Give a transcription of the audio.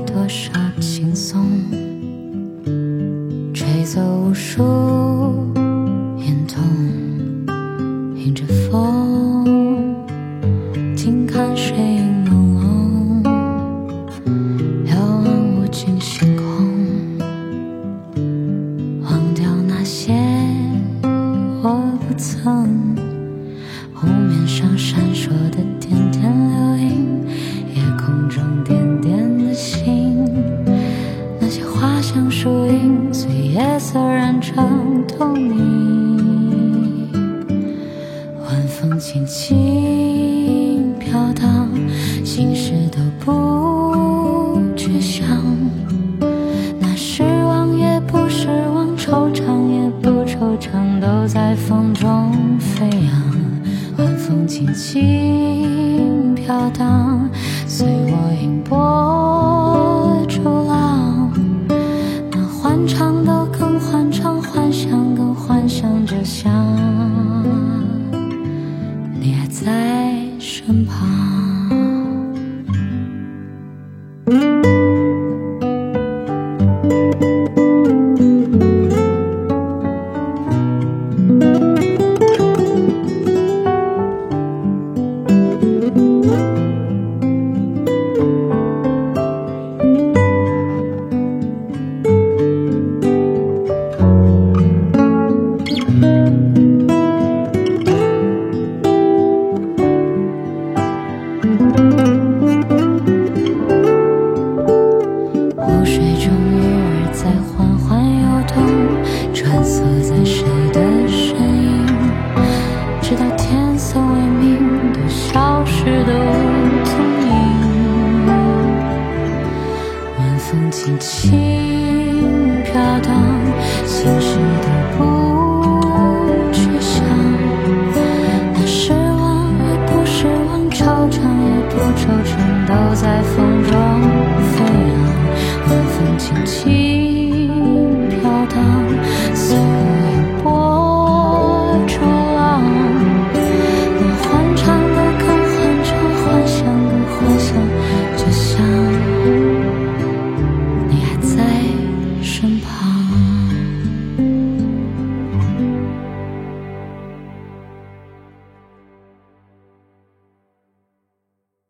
多少轻松，吹走无数眼痛，迎着风，静看水影朦胧，遥望无尽星空，忘掉那些我不曾。湖面上闪烁的点点流萤，夜空中点点的星，那些花香树影随夜色染成透明，晚风轻轻飘荡，心事都不去想，那失望也不失望，惆怅也不惆怅，都在风中飞扬。晚风轻轻飘荡，随我迎波逐浪，那欢唱都更欢唱，幻想更幻想，就像你还在身旁。湖水中鱼儿在缓缓游动，穿梭在谁的身影，直到天色微明，都消失得无踪影。晚风轻轻飘荡，心事